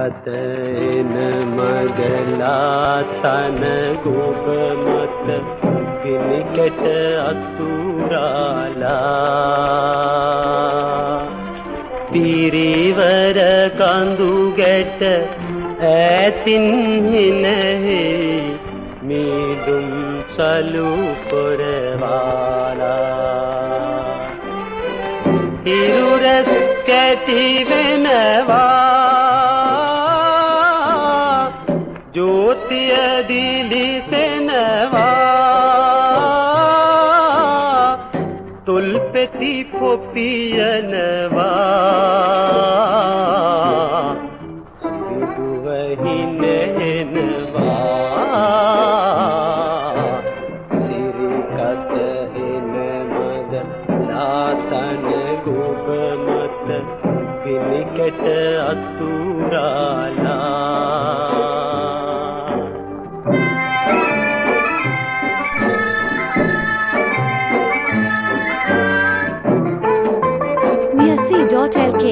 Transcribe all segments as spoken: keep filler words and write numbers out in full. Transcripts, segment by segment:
කතන මගලා තන ගොබ මත පිනිකට අතුරාලා පිරිවර කඳු ගැට ඈතින් හිනෙහි මීදුම් සලු පොරවාලා හිරු රැස් කැටි වෙනවා ජෝතිය දිලිසෙනවා තුල් පෙති පොපියනවා සිදුව හිනෙනවා සිරි කත එන මග ලාතන ගොබ මත පිනිකට අතුරාලා Mirasi dot L K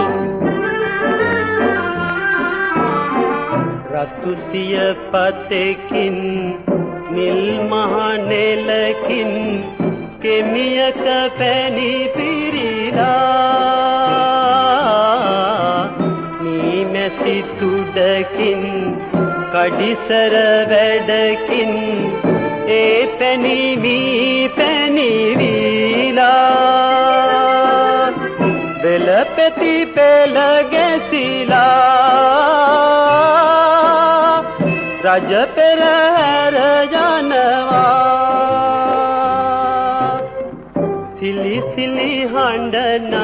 රතුසිය පතකින් නිල් මහනෙලකින් කෙමියක පැණි පිරීලා නීමැසි තුඩකින් කඩිසර වැඩකින් ඒ පැණි වී පැණි වීලා බෙල පෙති පෙළ ගැසිලා රජ පෙරහැර යනවා සිලි සිලි හඬ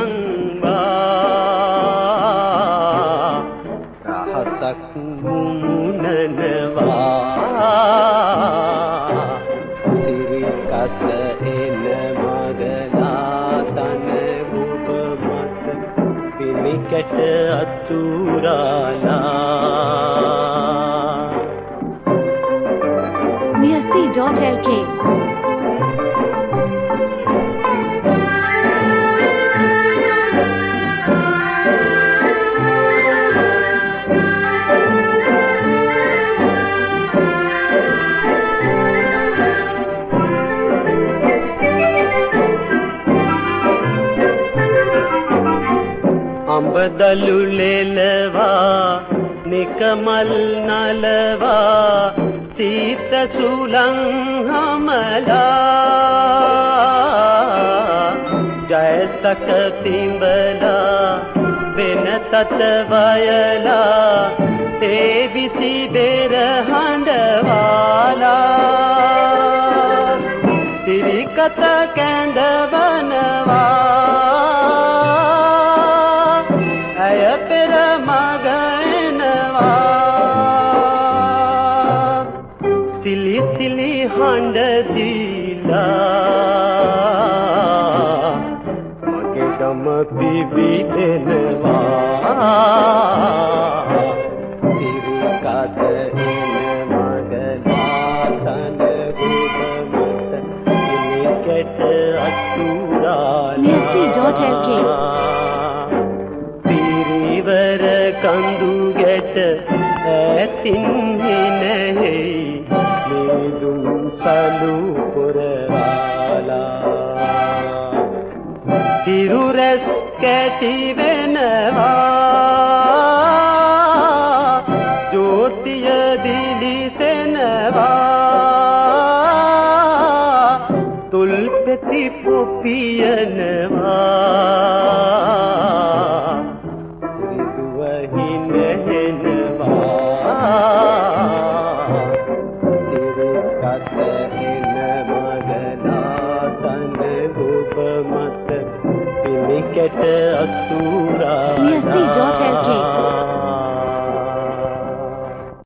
නංවා රහසක් මුමුණනවා සිරි කත එන මගලා තන ගොබ මත පිනිකට අතුරාලා Mirasi dot L K අඹදලු ලෙලවා නිකමල් නලවා සීත සුලං හමලා ජයසක පිඹලා වෙන තත වයලා ඒ විසි බෙර හඬවාලා සිරිකත කැඳවනවා ඇය පෙර මග එනවා සිලි සිලි හඬ දීලා මගේ ගම පිබිදෙනවා සිරි කත එන මගලා තන ගොබ මත පිනිකට අතුරාලා Mirasi dot L K පිරිවර කඳු ගැට ඈතින් හිනෙහි මීදුම් සලු පොරවාලා හිරු රැස් කැටි වෙනවා ජෝතිය දිලිසෙනවා තුල් පෙති පොපියනවා සිදුව හිනෙනවා සිරි කත එන මගලා තන ගොබ මත පිනිකට අතුරාලා Mirasi dot L K